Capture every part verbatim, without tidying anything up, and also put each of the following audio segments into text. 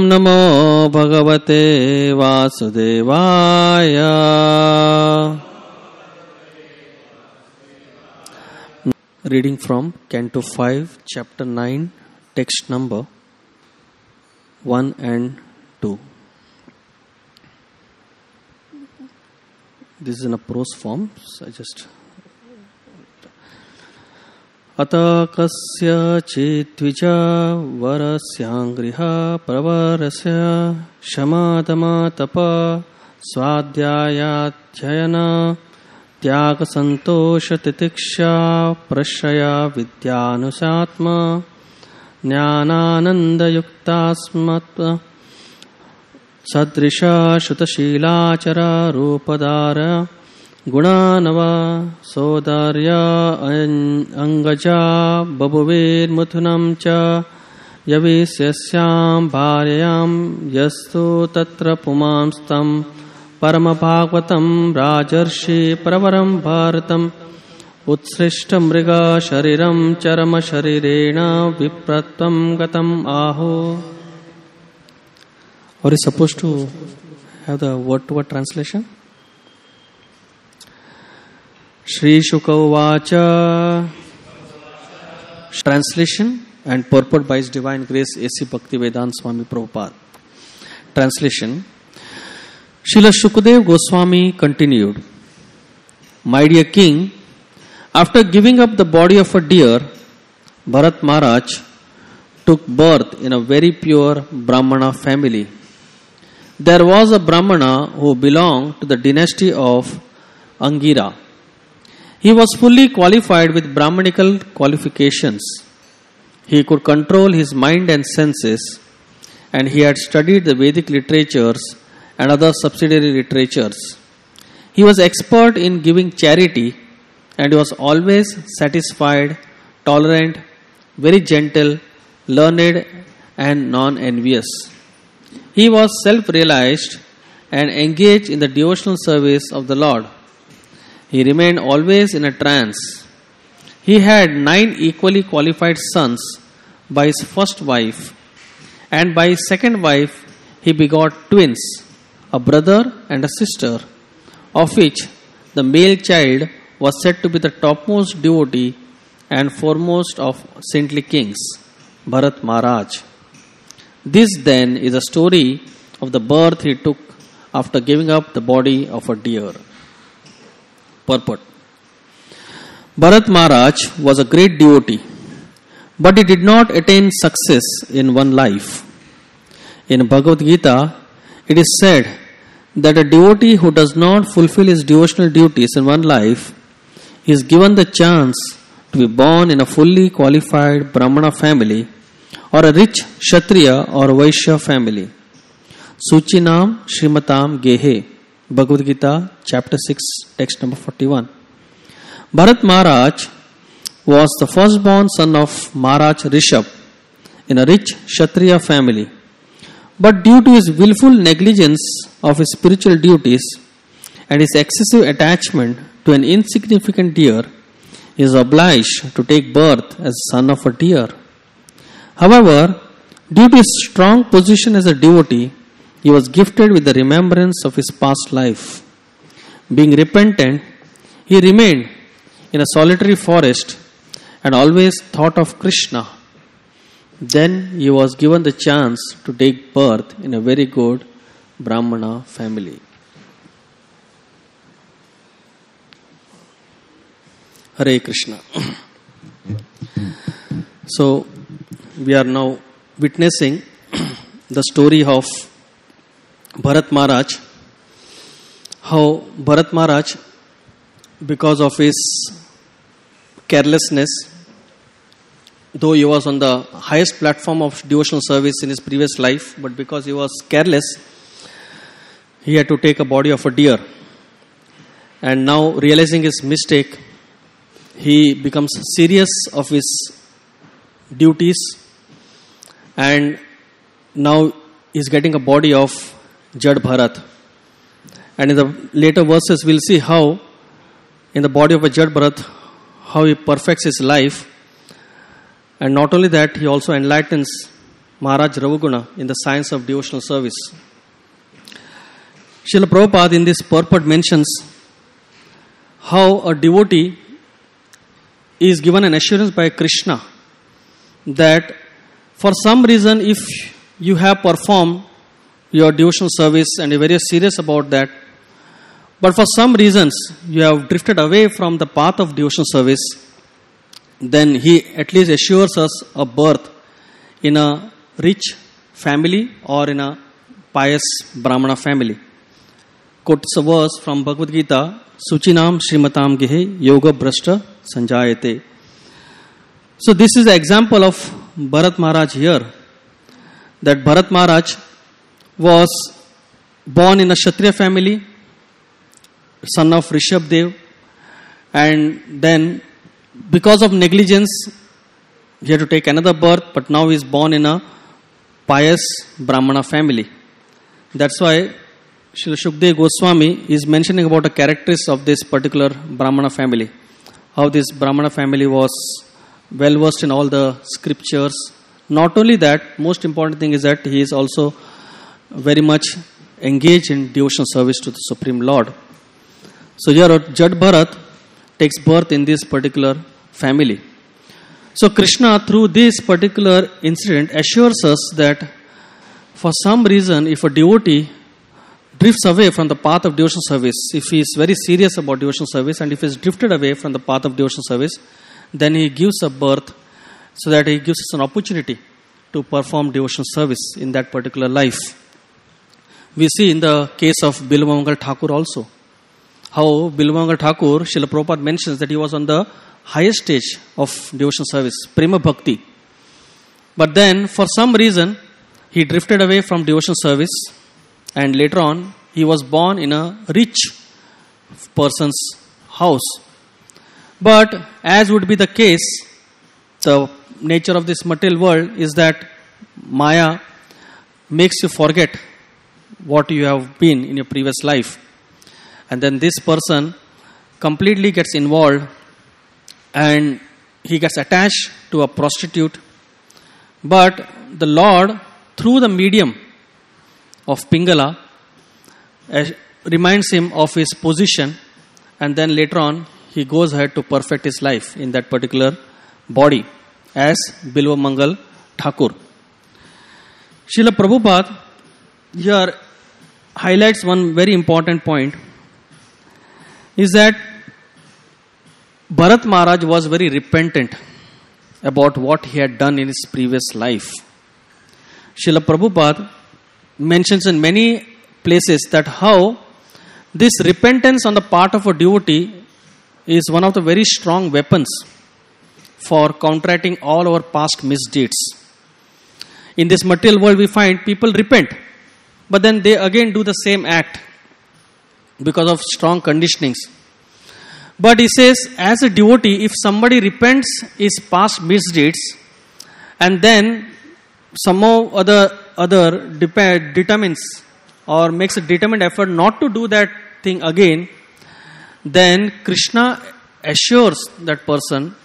नमो भगवते वासुदेवाय. Reading from Canto five, Chapter nine, text number one and two. This is in a prose form, so I just... Ata kasya chitvicha varasyanggriha pravarasya shamadama tapa swadhyayadhyayana त्याग संतोष तितिक्षा प्रशया विद्यानुसात्मा ज्ञानानंद युक्तास्मत् सदृशा श्रुतशीलाचरा रूपदार गुणानवा सौदार्या अंगजा बभुवेर्मुथुनं च यविस्यस्यां भार्यां यस्तु तत्र पुमांस्तं परम भागवतं राजर्षि प्रवरं भारतम् उत्सृष्ट मृग शरीरं चरम शरीरेण विप्रत्वं गतम् आहो. Or is supposed to have the word to word translation? Shri Shuka Uvacha. Translation and purport by His Divine Grace A C Bhaktivedanta Swami Prabhupada. Translation. Srila Shukadev Goswami continued, My dear king, after giving up the body of a deer, Bharat Maharaj took birth in a very pure Brahmana family. There was a Brahmana who belonged to the dynasty of Angira. He was fully qualified with Brahmanical qualifications. He could control his mind and senses, and he had studied the Vedic literatures and other subsidiary literatures. He was expert in giving charity, and he was always satisfied, tolerant, very gentle, learned and non-envious. He was self-realized and engaged in the devotional service of the Lord. He remained always in a trance. He had nine equally qualified sons by his first wife, and by his second wife he begot twins, a brother and a sister, of which the male child was said to be the topmost devotee and foremost of saintly kings, Bharat Maharaj. This then is a story of the birth he took after giving up the body of a deer. Purport. Bharat Maharaj was a great devotee, but he did not attain success in one life. In Bhagavad Gita, it is said that a devotee who does not fulfill his devotional duties in one life is given the chance to be born in a fully qualified Brahmana family or a rich Kshatriya or Vaishya family. Suchinam Srimatam Gehe, Bhagavad Gita, chapter six, text number forty-one. Bharat Maharaj was the firstborn son of Maharaj Rishabh in a rich Kshatriya family. But due to his willful negligence of his spiritual duties and his excessive attachment to an insignificant deer, he is obliged to take birth as son of a deer. However, due to his strong position as a devotee, he was gifted with the remembrance of his past life. Being repentant, he remained in a solitary forest and always thought of Krishna. Then he was given the chance to take birth in a very good Brahmana family. Hare Krishna. So, we are now witnessing the story of Bharat Maharaj. How Bharat Maharaj, because of his carelessness, though he was on the highest platform of devotional service in his previous life, but because he was careless, he had to take a body of a deer. And now, realizing his mistake, he becomes serious of his duties, and now is getting a body of Jad Bharat. And in the later verses, we'll see how in the body of a Jad Bharat, how he perfects his life. And not only that, he also enlightens Maharaj Ravuguna in the Science of Devotional Service. Srila Prabhupada in this purport mentions how a devotee is given an assurance by Krishna that for some reason, if you have performed your devotional service and you're very serious about that, but for some reasons you have drifted away from the path of devotional service, then he at least assures us a birth in a rich family or in a pious Brahmana family. Quotes a verse from Bhagavad Gita, Suchinam Srimatam Gehe Yoga Brashta Sanjayate. So this is the example of Bharat Maharaj here, that Bharat Maharaj was born in a Kshatriya family, son of Rishabdev, and then because of negligence he had to take another birth, but now he is born in a pious Brahmana family. That's why Srila Shukdev Goswami is mentioning about the characteristics of this particular Brahmana family. How this Brahmana family was well versed in all the scriptures. Not only that, most important thing is that he is also very much engaged in devotional service to the Supreme Lord. So here Jad Bharat takes birth in this particular family. So Krishna, through this particular incident, assures us that for some reason, if a devotee drifts away from the path of devotional service, if he is very serious about devotional service and if he is drifted away from the path of devotional service, then he gives a birth so that he gives us an opportunity to perform devotional service in that particular life. We see in the case of Bilvamangal Thakur also, how Bilvamangal Thakur, Srila Prabhupada mentions that he was on the highest stage of devotional service, Prema Bhakti. But then, for some reason, he drifted away from devotional service, and later on, he was born in a rich person's house. But as would be the case, the nature of this material world is that Maya makes you forget what you have been in your previous life. And then this person completely gets involved and he gets attached to a prostitute. But the Lord, through the medium of Pingala, uh, reminds him of his position, and then later on he goes ahead to perfect his life in that particular body as Bilva Mangal Thakur. Srila Prabhupada here highlights one very important point, is that Bharat Maharaj was very repentant about what he had done in his previous life. Srila Prabhupada mentions in many places that how this repentance on the part of a devotee is one of the very strong weapons for counteracting all our past misdeeds. In this material world, we find people repent, but then they again do the same act because of strong conditionings. But he says, as a devotee, if somebody repents his past misdeeds and then somehow other other dep- determines or makes a determined effort not to do that thing again, then Krishna assures that person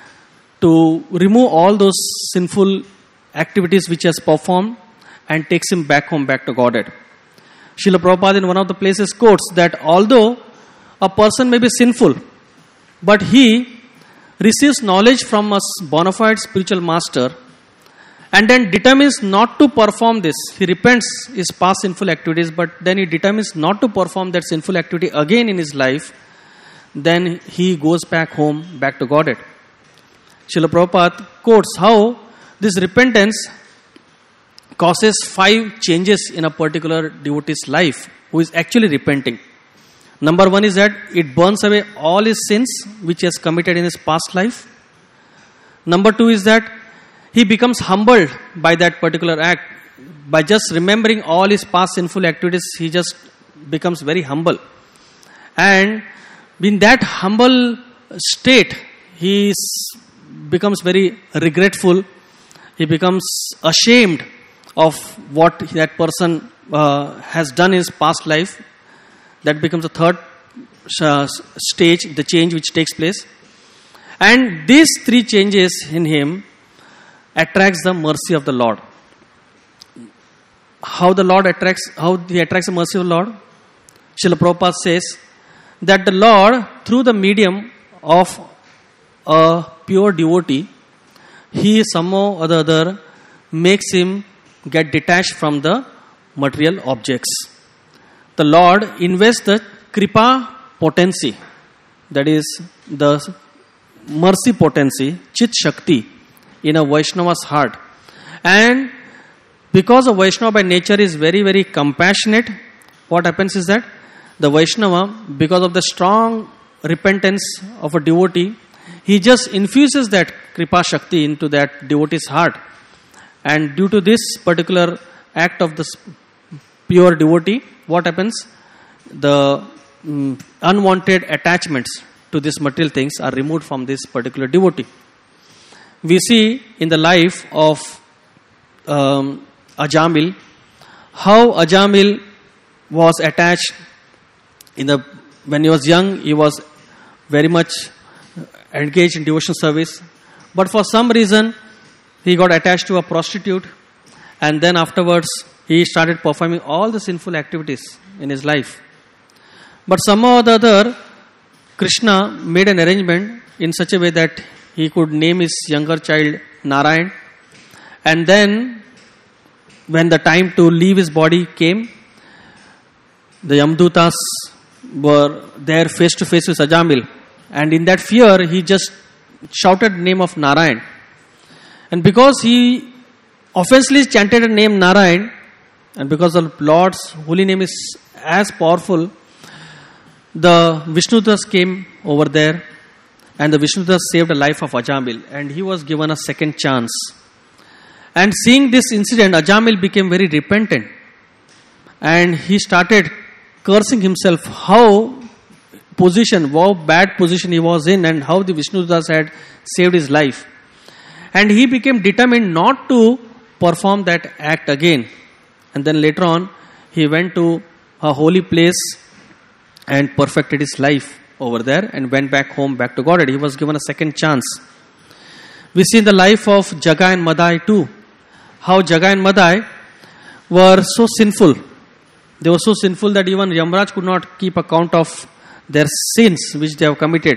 to remove all those sinful activities which he has performed and takes him back home, back to Godhead. Srila Prabhupada in one of the places quotes that although a person may be sinful, but he receives knowledge from a bona fide spiritual master and then determines not to perform this. He repents his past sinful activities, but then he determines not to perform that sinful activity again in his life. Then he goes back home, back to Godhead. Srila Prabhupada quotes how this repentance causes five changes in a particular devotee's life who is actually repenting. Number one is that it burns away all his sins which he has committed in his past life. Number two is that he becomes humbled by that particular act. By just remembering all his past sinful activities, he just becomes very humble. And in that humble state, he is, becomes very regretful. He becomes ashamed of what that person uh, has done in his past life. That becomes the third uh, stage, the change which takes place. And these three changes in him attracts the mercy of the Lord. how the Lord attracts, how he attracts the mercy of the Lord? Srila Prabhupada says that the Lord, through the medium of a pure devotee, he somehow or the other makes him get detached from the material objects. The Lord invests the kripa potency, that is the mercy potency, chit shakti, in a Vaishnava's heart. And because a Vaishnava by nature is very, very compassionate, what happens is that the Vaishnava, because of the strong repentance of a devotee, he just infuses that kripa shakti into that devotee's heart. And due to this particular act of the pure devotee, what happens? The um, unwanted attachments to these material things are removed from this particular devotee. We see in the life of um, Ajamil how Ajamil was attached in the when he was young. He was very much engaged in devotional service, but for some reason he got attached to a prostitute, and then afterwards he started performing all the sinful activities in his life. But somehow or the other, Krishna made an arrangement in such a way that he could name his younger child Narayan, and then when the time to leave his body came, the Yamdutas were there face to face with Ajamil, and in that fear he just shouted the name of Narayan. And because he offensively chanted the name Narayan, and because the Lord's holy name is as powerful, the Vishnudas came over there, and the Vishnudas saved the life of Ajamil, and he was given a second chance. And seeing this incident, Ajamil became very repentant, and he started cursing himself how position, how bad position he was in, and how the Vishnudas had saved his life. And he became determined not to perform that act again. And then later on, he went to a holy place and perfected his life over there and went back home, back to Godhead. He was given a second chance. We see in the life of Jagai and Madai too, how Jagai and Madai were so sinful. They were so sinful that even Yamraj could not keep account of their sins which they have committed.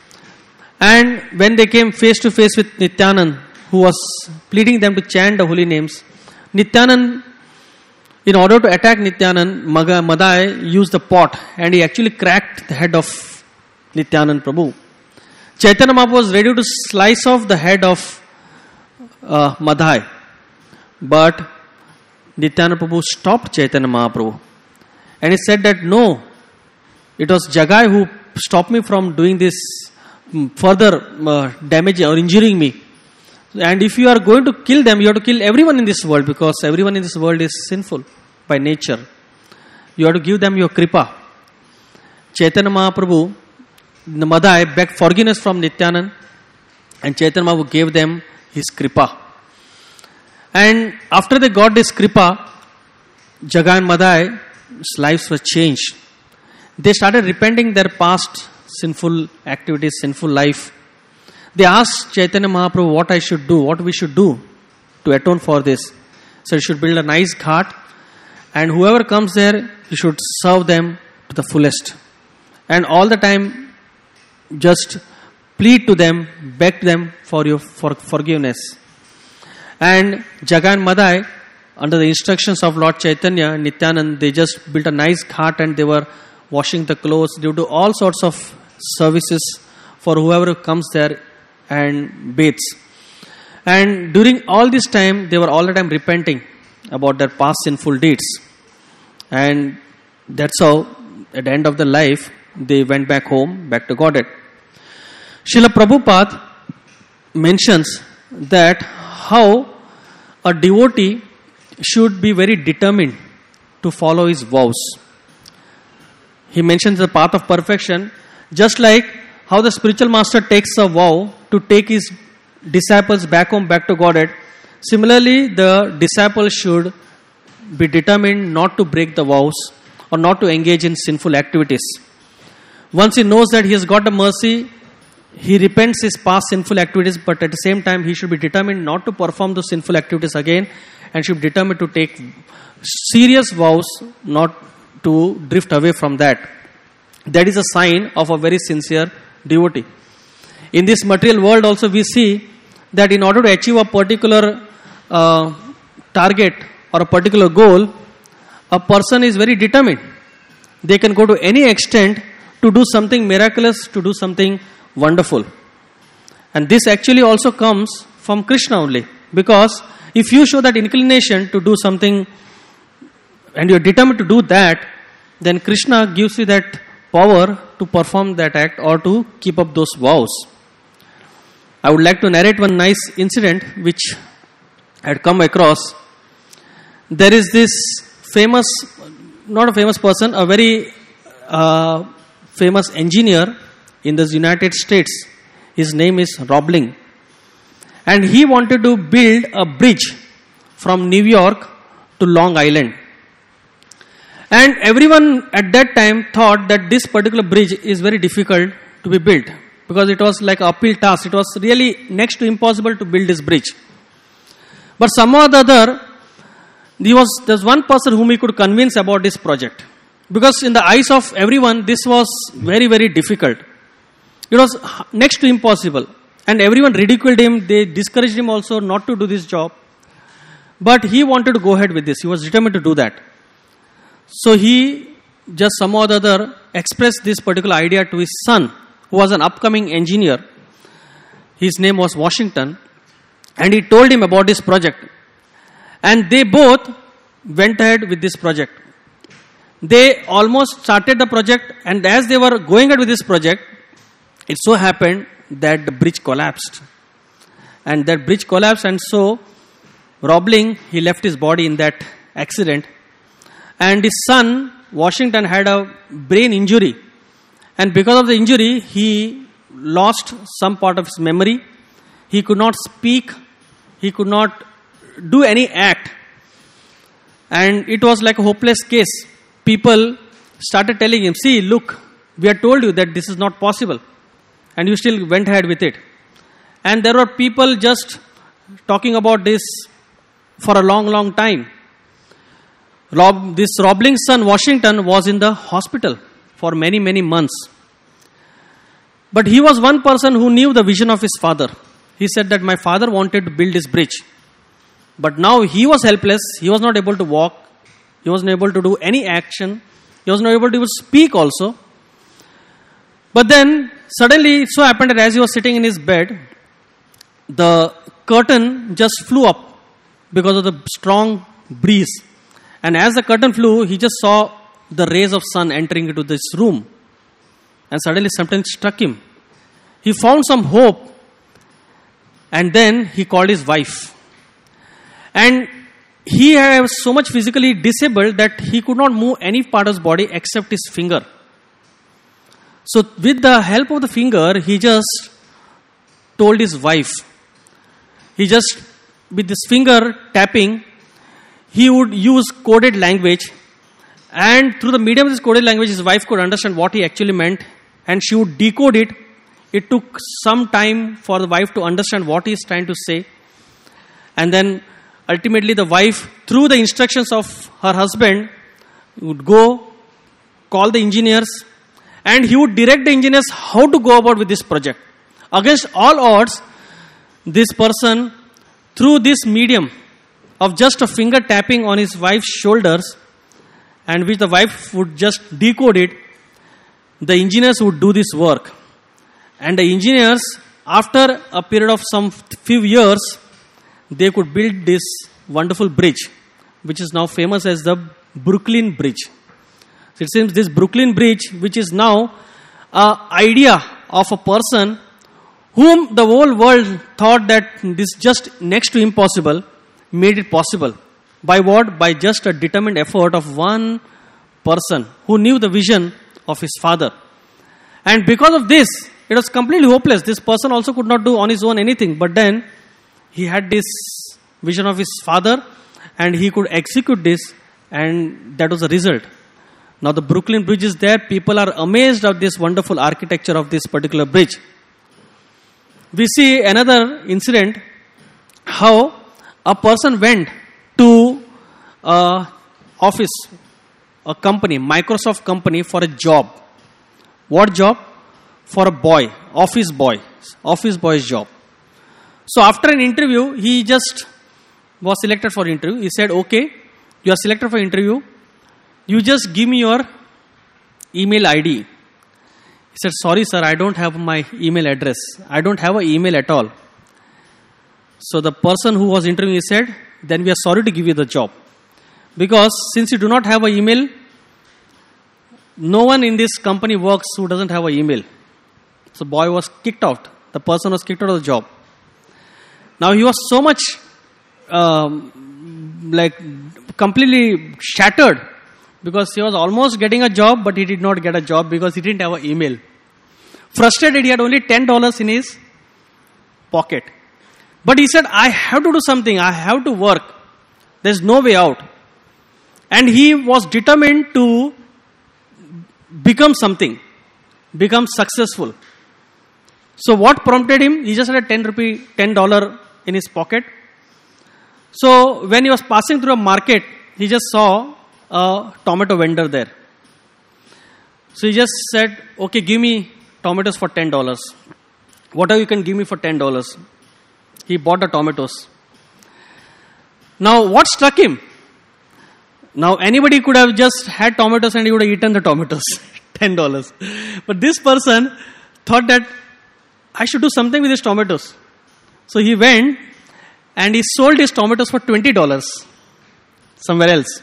And when they came face to face with Nityanand, who was pleading them to chant the holy names, Nityanand, in order to attack Nityanand, Madai used the pot, and he actually cracked the head of Nityanand Prabhu. Chaitanya Mahaprabhu was ready to slice off the head of uh, Madai, but Nityanand Prabhu stopped Chaitanya Mahaprabhu, and he said that no, it was Jagai who stopped me from doing this further uh, damage or injuring me. And if you are going to kill them, you have to kill everyone in this world, because everyone in this world is sinful by nature. You have to give them your kripa. Chaitanya Mahaprabhu, Madai begged forgiveness from Nityanand, and Chaitanya Mahaprabhu gave them his kripa. And after they got this kripa, Jagai and Madai's lives were changed. They started repenting their past sinful activities, sinful life. They asked Chaitanya Mahaprabhu what I should do, what we should do to atone for this. So you should build a nice ghat, and whoever comes there, you should serve them to the fullest. And all the time, just plead to them, beg them for your for forgiveness. And Jagai and Madai, under the instructions of Lord Chaitanya and Nityanand, they just built a nice ghat, and they were washing the clothes. They do all sorts of services for whoever comes there and bathes. And during all this time, they were all the time repenting about their past sinful deeds. And that's how, at the end of their life, they went back home, back to Godhead. Srila Prabhupada mentions that how a devotee should be very determined to follow his vows. He mentions the path of perfection, just like how the spiritual master takes a vow to take his disciples back home, back to Godhead. Similarly, the disciple should be determined not to break the vows or not to engage in sinful activities. Once he knows that he has got the mercy, he repents his past sinful activities, but at the same time, he should be determined not to perform those sinful activities again, and should be determined to take serious vows, not to drift away from that. That is a sign of a very sincere devotee. In this material world also we see that in order to achieve a particular uh, target or a particular goal, a person is very determined. They can go to any extent to do something miraculous, to do something wonderful. And this actually also comes from Krishna only. Because if you show that inclination to do something and you are determined to do that, then Krishna gives you that power to perform that act or to keep up those vows. I would like to narrate one nice incident which I had come across. There is this famous, not a famous person, a very uh, famous engineer in the United States. His name is Roebling. And he wanted to build a bridge from New York to Long Island. And everyone at that time thought that this particular bridge is very difficult to be built, because it was like an uphill task. It was really next to impossible to build this bridge. But somehow or the other, there was there's one person whom he could convince about this project. Because in the eyes of everyone, this was very, very difficult. It was next to impossible. And everyone ridiculed him. They discouraged him also not to do this job. But he wanted to go ahead with this. He was determined to do that. So he just somehow or the other expressed this particular idea to his son, who was an upcoming engineer. His name was Washington. And he told him about this project. And they both went ahead with this project. They almost started the project, and as they were going ahead with this project, it so happened that the bridge collapsed. And that bridge collapsed, and so Roebling, he left his body in that accident. And his son, Washington, had a brain injury. And because of the injury, he lost some part of his memory. He could not speak. He could not do any act. And it was like a hopeless case. People started telling him, see, look, we had told you that this is not possible. And you still went ahead with it. And there were people just talking about this for a long, long time. Rob, this Roebling's son, Washington, was in the hospital for many, many months. But he was one person who knew the vision of his father. He said that my father wanted to build this bridge. But now he was helpless. He was not able to walk. He was not able to do any action. He was not able to even speak also. But then, suddenly, it so happened that as he was sitting in his bed, the curtain just flew up because of the strong breeze. And as the curtain flew, he just saw the rays of sun entering into this room. And suddenly something struck him. He found some hope. And then he called his wife. And he was so much physically disabled that he could not move any part of his body except his finger. So with the help of the finger, he just told his wife. He just, with this finger tapping, he would use coded language. And through the medium of this coded language, his wife could understand what he actually meant. And she would decode it. It took some time for the wife to understand what he is trying to say. And then ultimately the wife, through the instructions of her husband, would go, call the engineers, and he would direct the engineers how to go about with this project. Against all odds, this person, through this medium of just a finger tapping on his wife's shoulders, and which the wife would just decode it, the engineers would do this work. And the engineers, after a period of some few years, they could build this wonderful bridge, which is now famous as the Brooklyn Bridge. So it seems this Brooklyn Bridge, which is now an idea of a person whom the whole world thought that this just next to impossible, made it possible. By what? By just a determined effort of one person who knew the vision of his father. And because of this, it was completely hopeless. This person also could not do on his own anything. But then he had this vision of his father and he could execute this, and that was the result. Now the Brooklyn Bridge is there. People are amazed at this wonderful architecture of this particular bridge. We see another incident, how a person went to uh, office, a company, Microsoft company, for a job. What job? For a boy, office boy, office boy's job. So after an interview, he just was selected for interview. He said, okay, you are selected for interview. You just give me your email I D. He said, sorry sir, I don't have my email address. I don't have an email at all. So the person who was interviewing, he said, then we are sorry to give you the job. Because since you do not have an email, no one in this company works who doesn't have an email. So boy was kicked out. The person was kicked out of the job. Now he was so much um, like completely shattered because he was almost getting a job, but he did not get a job because he didn't have an email. Frustrated, he had only ten dollars in his pocket. But he said, I have to do something. I have to work. There's no way out. And he was determined to become something, become successful. So what prompted him? He just had a ten rupee, ten dollar in his pocket. So when he was passing through a market, he just saw a tomato vendor there. So he just said, okay, give me tomatoes for ten dollars. Whatever you can give me for ten dollars. He bought the tomatoes. Now what struck him? Now anybody could have just had tomatoes and he would have eaten the tomatoes. ten dollars. But this person thought that I should do something with his tomatoes. So he went and he sold his tomatoes for twenty dollars somewhere else.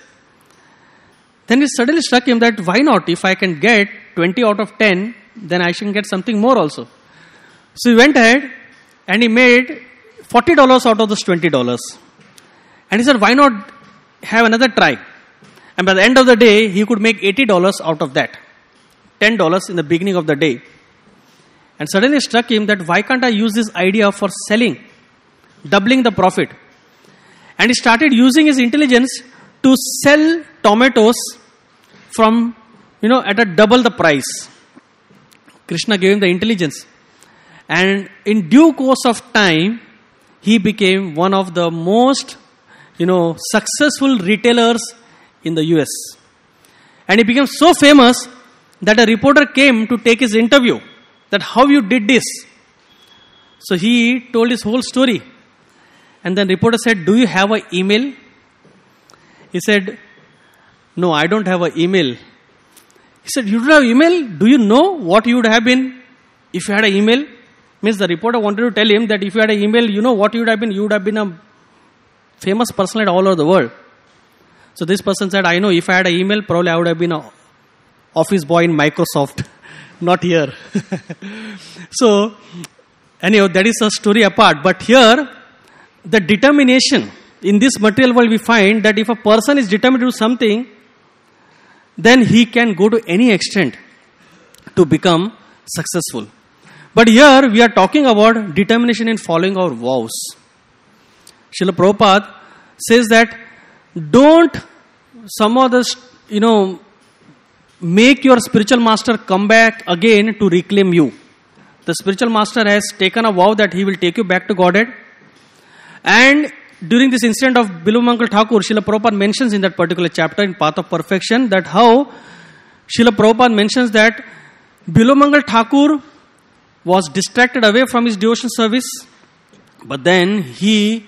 Then it suddenly struck him that why not? If I can get twenty out of ten, then I should get something more also. So he went ahead and he made forty dollars out of those twenty dollars. And he said, why not have another try? And by the end of the day, he could make eighty dollars out of that. ten dollars in the beginning of the day. And suddenly it struck him that why can't I use this idea for selling, doubling the profit? And he started using his intelligence to sell tomatoes from, you know, at a double the price. Krishna gave him the intelligence. And in due course of time, he became one of the most, you know, successful retailers in the U S. And he became so famous that a reporter came to take his interview. That how you did this. So he told his whole story. And then reporter said, do you have an email? He said, no, I don't have an email. He said, you don't have email? Do you know what you would have been if you had an email? Means the reporter wanted to tell him that if you had an email, you know what you would have been? You would have been a famous personality all over the world. So this person said, I know if I had an email, probably I would have been an office boy in Microsoft. Not here. So, anyhow, that is a story apart. But here, the determination in this material world, we find that if a person is determined to do something, then he can go to any extent to become successful. But here, we are talking about determination in following our vows. Srila Prabhupada says that don't some of the, you know, make your spiritual master come back again to reclaim you. The spiritual master has taken a vow that he will take you back to Godhead. And during this incident of Bilumangal Thakur, Srila Prabhupada mentions in that particular chapter in Path of Perfection that how Srila Prabhupada mentions that Bilumangal Thakur was distracted away from his devotion service, but then he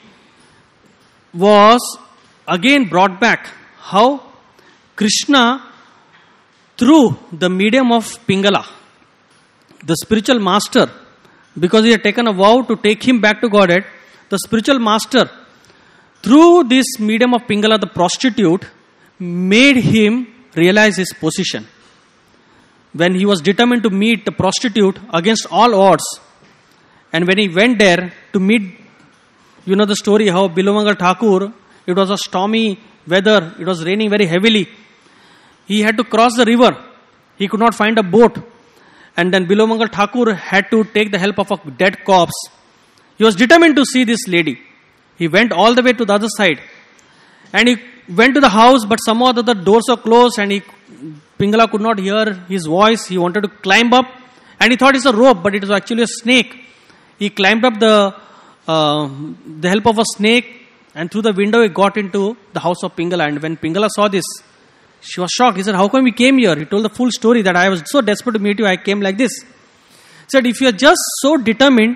was again brought back. How? Krishna, through the medium of Pingala, the spiritual master, because he had taken a vow to take him back to Godhead, the spiritual master, through this medium of Pingala, the prostitute, made him realize his position. When he was determined to meet the prostitute against all odds, and when he went there to meet, you know the story how Bilumangal Thakur, it was a stormy weather, it was raining very heavily. He had to cross the river. He could not find a boat. And then Bilumangal Thakur had to take the help of a dead corpse. He was determined to see this lady. He went all the way to the other side. And he went to the house, but somehow the doors were closed and he, Pingala could not hear his voice. He wanted to climb up. And he thought it's a rope, but it was actually a snake. He climbed up the, uh, the help of a snake And through the window, he got into the house of Pingala. And when Pingala saw this, she was shocked. He said, how come we came here? He told the full story that I was so desperate to meet you, I came like this. He said, if you are just so determined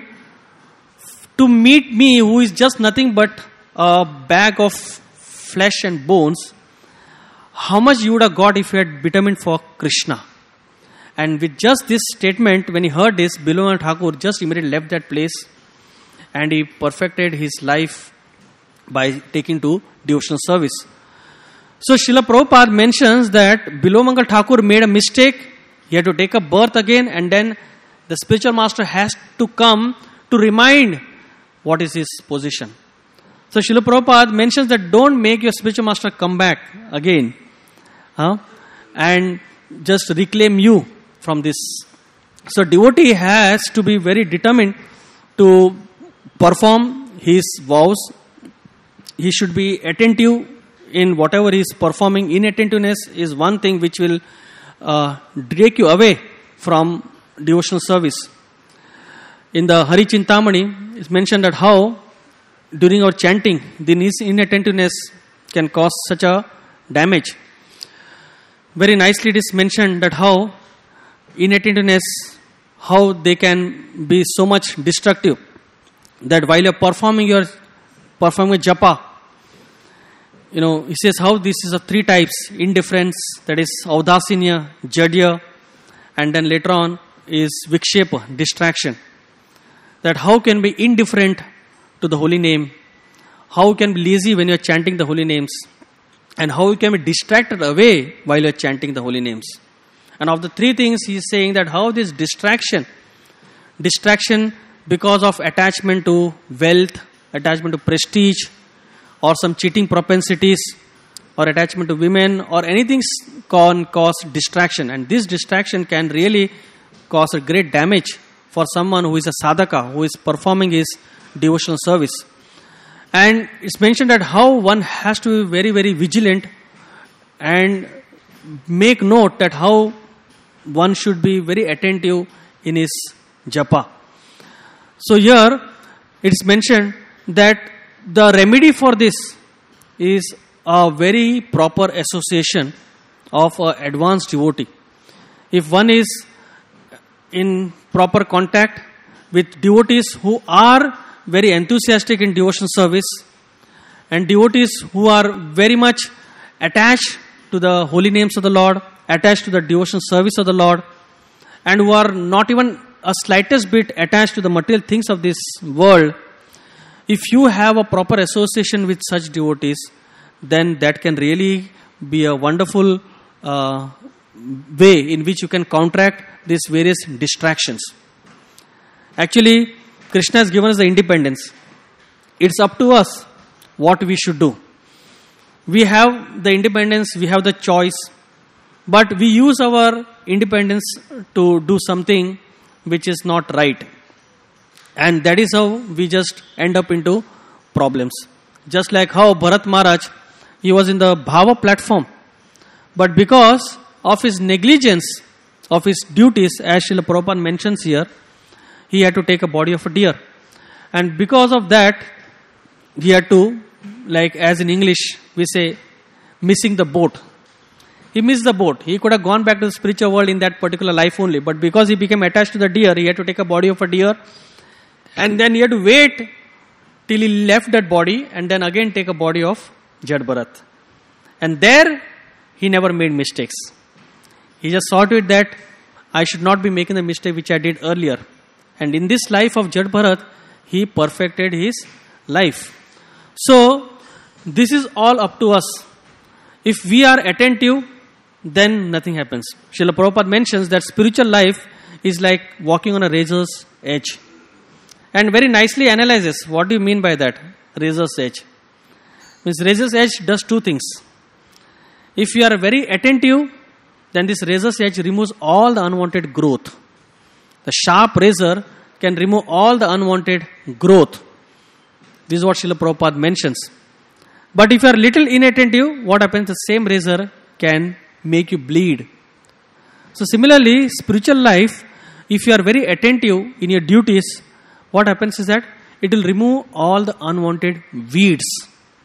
to meet me, who is just nothing but a bag of flesh and bones, how much you would have got if you had determined for Krishna? And with just this statement, when he heard this, Bilomangal Thakur just immediately left that place and he perfected his life by taking to devotional service. So Srila Prabhupada mentions that Bilomangal Thakur made a mistake. He had to take a birth again, and then the spiritual master has to come to remind what is his position. So Srila Prabhupada mentions that don't make your spiritual master come back again huh? and just reclaim you from this. So devotee has to be very determined to perform his vows. He should be attentive in whatever he is performing. Inattentiveness is one thing which will uh, take you away from devotional service. In the Hari Chintamani, it's mentioned that how during our chanting, the inattentiveness can cause such a damage. Very nicely it is mentioned that how inattentiveness, how they can be so much destructive, that while you're performing your performing japa, you know, he says how this is of three types: indifference, that is audasinya, jadya, and then later on is vikshepa, distraction. That how can be indifferent to the holy name, how can be lazy when you're chanting the holy names, and how you can be distracted away while you're chanting the holy names. And of the three things, he is saying that how this distraction, distraction because of attachment to wealth, attachment to prestige, or some cheating propensities, or attachment to women, or anything can cause distraction. And this distraction can really cause a great damage for someone who is a sadhaka, who is performing his devotional service. And it's mentioned that how one has to be very, very vigilant and make note that how one should be very attentive in his japa. So here it's mentioned that the remedy for this is a very proper association of an advanced devotee. If one is in proper contact with devotees who are very enthusiastic in devotional service, and devotees who are very much attached to the holy names of the Lord, attached to the devotional service of the Lord, and who are not even a slightest bit attached to the material things of this world, if you have a proper association with such devotees, then that can really be a wonderful uh, way in which you can counteract these various distractions. Actually, Krishna has given us the independence. It's up to us what we should do. We have the independence, we have the choice, but we use our independence to do something which is not right. And that is how we just end up into problems. Just like how Bharat Maharaj, he was in the Bhava platform, but because of his negligence of his duties, as Srila Prabhupada mentions here, he had to take a body of a deer. And because of that, he had to, like as in English, we say, missing the boat. He missed the boat. He could have gone back to the spiritual world in that particular life only. But because he became attached to the deer, he had to take a body of a deer. And then he had to wait till he left that body and then again take a body of Jad Bharat. And there, he never made mistakes. He just saw to it that I should not be making the mistake which I did earlier. And in this life of Jad Bharat, he perfected his life. So, this is all up to us. If we are attentive, then nothing happens. Srila Prabhupada mentions that spiritual life is like walking on a razor's edge. And very nicely analyzes what do you mean by that, razor's edge. Means razor's edge does two things. If you are very attentive, then this razor's edge removes all the unwanted growth. The sharp razor can remove all the unwanted growth. This is what Srila Prabhupada mentions. But if you are little inattentive, what happens? The same razor can make you bleed. So similarly, spiritual life, if you are very attentive in your duties, what happens is that it will remove all the unwanted weeds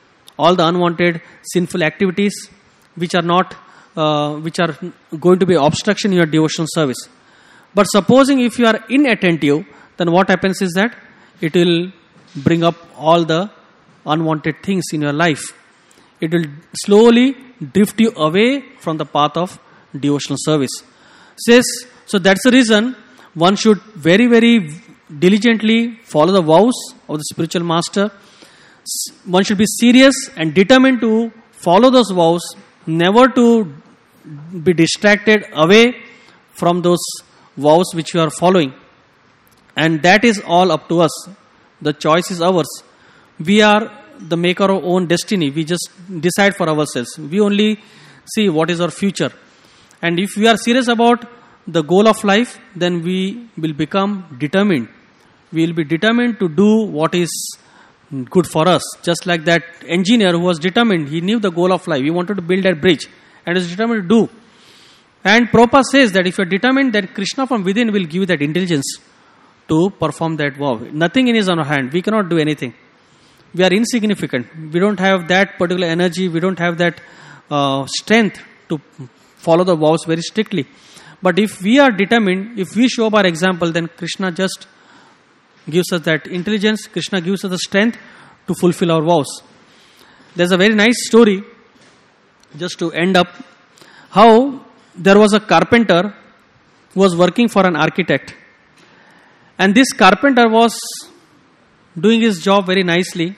all the unwanted sinful activities which are not, uh, which are going to be obstruction in your devotional service. But supposing if you are inattentive, then what happens is that it will bring up all the unwanted things in your life. It will slowly drift you away from the path of devotional service. Says, so that's the reason one should very, very diligently follow the vows of the spiritual master. One should be serious and determined to follow those vows, never to be distracted away from those vows which you are following. And that is all up to us. The choice is ours. We are the maker of our own destiny. We just decide for ourselves. We only see what is our future. And if we are serious about the goal of life, then we will become determined. We will be determined to do what is good for us. Just like that engineer who was determined. He knew the goal of life. He wanted to build that bridge and is determined to do. And Prabhupada says that if you are determined, then Krishna from within will give you that intelligence to perform that vow. Nothing in his own hand. We cannot do anything. We are insignificant. We don't have that particular energy. We don't have that uh, strength to follow the vows very strictly. But if we are determined, if we show our example, then Krishna just gives us that intelligence. Krishna gives us the strength to fulfill our vows. There's a very nice story, just to end up, how there was a carpenter who was working for an architect. And this carpenter was doing his job very nicely.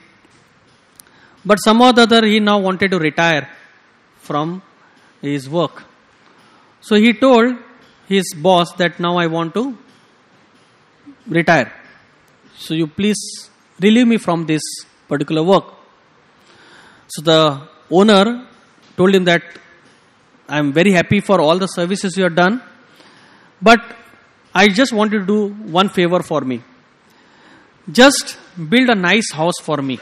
But somehow or the other, he now wanted to retire from his work. So he told his boss that now I want to retire. So you please relieve me from this particular work. So the owner told him that I am very happy for all the services you have done, but I just want you to do one favor for me. Just build a nice house for me.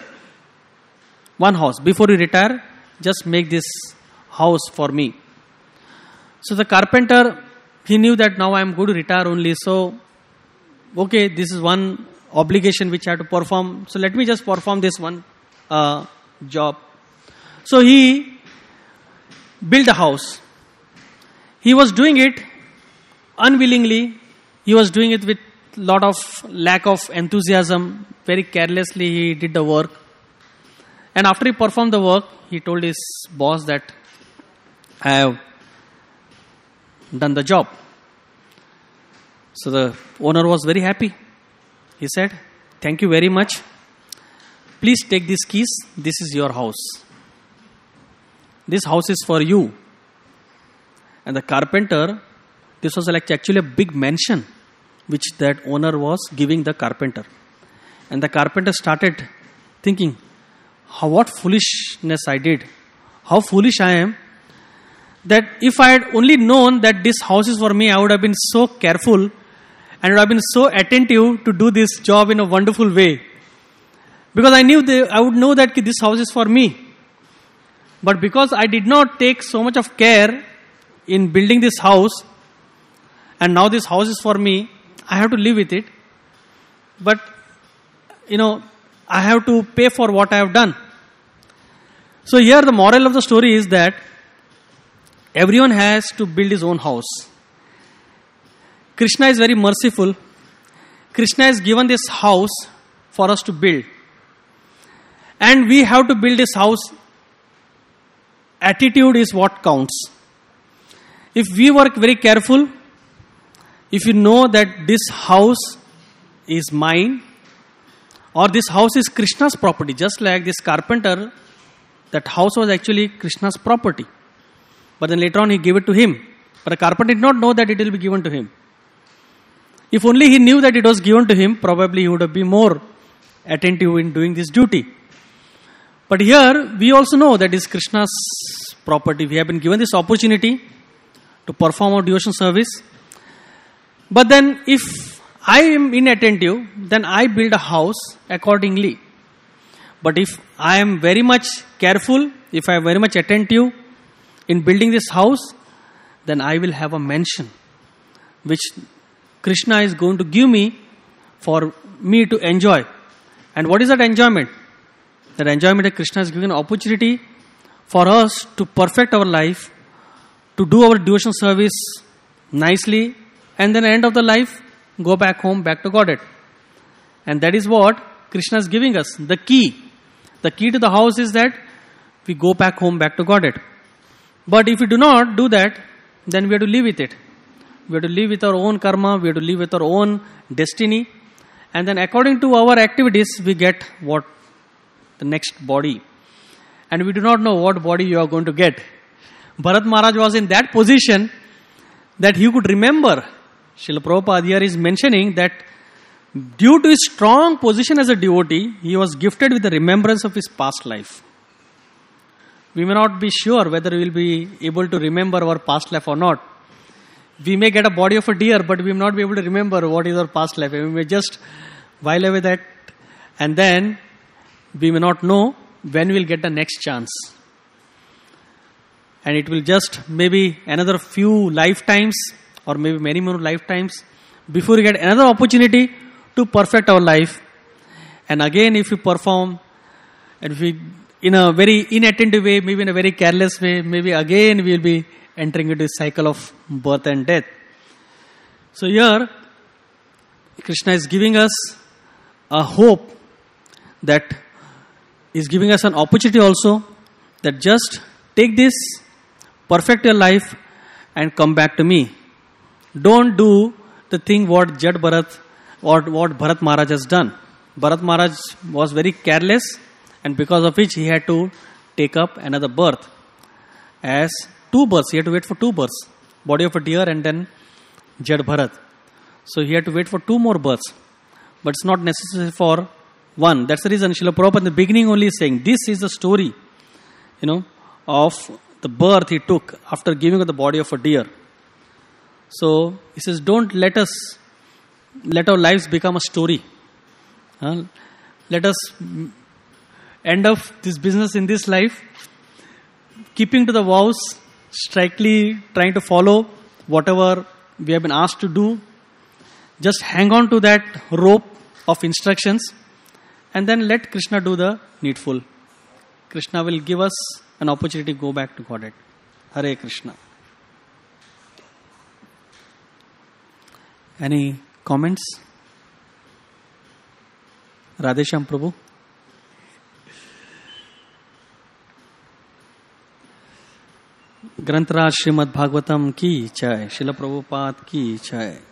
One house. Before you retire, just make this house for me. So the carpenter, he knew that now I am going to retire only. So, okay, this is one obligation which I have to perform. So let me just perform this one uh, job. So he built a house. He was doing it unwillingly. He was doing it with lot of lack of enthusiasm. Very carelessly he did the work. And after he performed the work, he told his boss that I have done the job. So the owner was very happy. He said, thank you very much. Please take these keys. This is your house. This house is for you. And the carpenter, this was like actually a big mansion which that owner was giving the carpenter. And the carpenter started thinking, how what foolishness I did. How foolish I am. That if I had only known that this house is for me, I would have been so careful and would have been so attentive to do this job in a wonderful way. Because I knew the, I would know that this house is for me. But because I did not take so much of care in building this house, and now this house is for me, I have to live with it. But, you know, I have to pay for what I have done. So here the moral of the story is that everyone has to build his own house. Krishna is very merciful. Krishna has given this house for us to build. And we have to build this house. Attitude is what counts. If we work very careful, if you know that this house is mine, or this house is Krishna's property, just like this carpenter, that house was actually Krishna's property. But then later on he gave it to him. But the carpenter did not know that it will be given to him. If only he knew that it was given to him, probably he would have been more attentive in doing this duty. But here, we also know that it is Krishna's property. We have been given this opportunity to perform our devotion service. But then if I am inattentive, then I build a house accordingly. But if I am very much careful, if I am very much attentive in building this house, then I will have a mansion which Krishna is going to give me for me to enjoy. And what is that enjoyment? That enjoyment that Krishna is giving an opportunity for us to perfect our life, to do our devotional service nicely, and then at the end of the life, go back home, back to Godhead. And that is what Krishna is giving us, the key. The key to the house is that we go back home, back to Godhead. But if we do not do that, then we have to live with it. We have to live with our own karma, we have to live with our own destiny. And then according to our activities, we get what? The next body. And we do not know what body you are going to get. Bharat Maharaj was in that position that he could remember. Srila Prabhupada here is mentioning that due to his strong position as a devotee, he was gifted with the remembrance of his past life. We may not be sure whether we will be able to remember our past life or not. We may get a body of a deer, but we may not be able to remember what is our past life. We may just while away that, and then we may not know when we will get the next chance. And it will just maybe another few lifetimes or maybe many more lifetimes before we get another opportunity to perfect our life. And again, if we perform and if we in a very inattentive way, maybe in a very careless way, maybe again we will be entering into a cycle of birth and death. So here, Krishna is giving us a hope, that is giving us an opportunity also, that just take this, perfect your life and come back to me. Don't do the thing what Jad Bharat or what Bharat Maharaj has done. Bharat Maharaj was very careless, and because of which he had to take up another birth. As two births, he had to wait for two births. Body of a deer and then Jad Bharat. So he had to wait for two more births. But it's not necessary for one. That's the reason Srila Prabhupada in the beginning only is saying, this is the story, you know, of the birth he took after giving up the body of a deer. So he says, don't let us, let our lives become a story. Huh? Let us end up this business in this life, keeping to the vows, strictly trying to follow whatever we have been asked to do. Just hang on to that rope of instructions and then let Krishna do the needful. Krishna will give us an opportunity to go back to Godhead. Hare Krishna. Any comments? Radhesham Prabhu. ग्रंथराज Shrimad Bhagavatam की जय, श्रील प्रभुपाद की जय.